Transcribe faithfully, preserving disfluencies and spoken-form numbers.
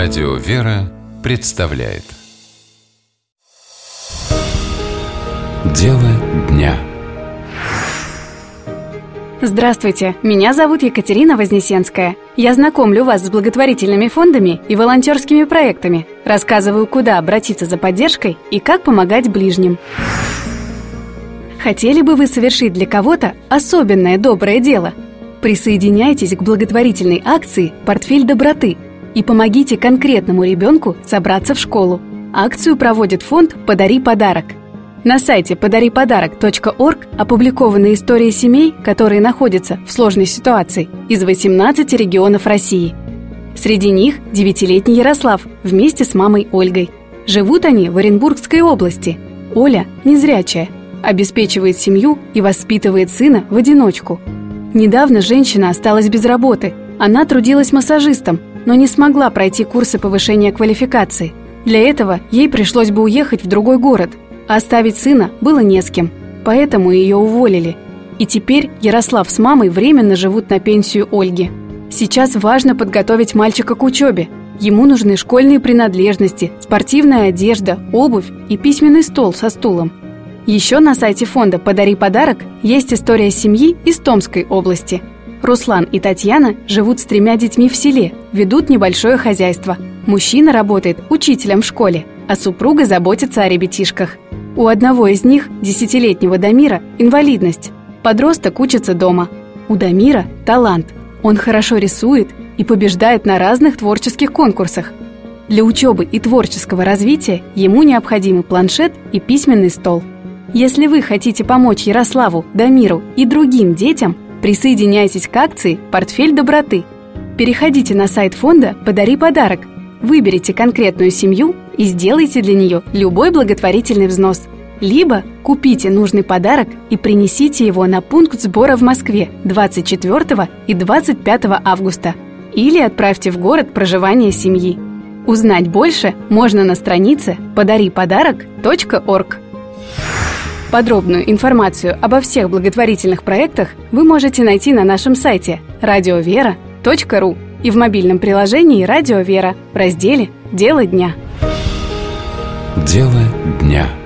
Радио «Вера» представляет Дело дня. Здравствуйте, меня зовут Екатерина Вознесенская. Я знакомлю вас с благотворительными фондами и волонтерскими проектами, рассказываю, куда обратиться за поддержкой и как помогать ближним. Хотели бы вы совершить для кого-то особенное доброе дело? Присоединяйтесь к благотворительной акции «Портфель доброты» и помогите конкретному ребенку собраться в школу. Акцию проводит фонд «Подари подарок». На сайте подари подарок точка орг опубликованы истории семей, которые находятся в сложной ситуации, из восемнадцати регионов России. Среди них девятилетний Ярослав вместе с мамой Ольгой. Живут они в Оренбургской области. Оля незрячая, обеспечивает семью и воспитывает сына в одиночку. Недавно женщина осталась без работы. Она трудилась массажистом, но не смогла пройти курсы повышения квалификации. Для этого ей пришлось бы уехать в другой город. А оставить сына было не с кем, поэтому ее уволили. И теперь Ярослав с мамой временно живут на пенсию Ольги. Сейчас важно подготовить мальчика к учебе. Ему нужны школьные принадлежности, спортивная одежда, обувь и письменный стол со стулом. Еще на сайте фонда «Подари подарок» есть история семьи из Томской области. Руслан и Татьяна живут с тремя детьми в селе, ведут небольшое хозяйство. Мужчина работает учителем в школе, а супруга заботится о ребятишках. У одного из них, десятилетнего Дамира, инвалидность. Подросток учится дома. У Дамира талант. Он хорошо рисует и побеждает на разных творческих конкурсах. Для учебы и творческого развития ему необходимы планшет и письменный стол. Если вы хотите помочь Ярославу, Дамиру и другим детям, присоединяйтесь к акции «Портфель доброты». Переходите на сайт фонда «Подари подарок», выберите конкретную семью и сделайте для нее любой благотворительный взнос. Либо купите нужный подарок и принесите его на пункт сбора в Москве двадцать четвёртого и двадцать пятого августа. Или отправьте в город проживания семьи. Узнать больше можно на странице подари подарок точка орг. Подробную информацию обо всех благотворительных проектах вы можете найти на нашем сайте радио вера точка ру и в мобильном приложении «Радио Вера» в разделе «Дело дня». Дело дня.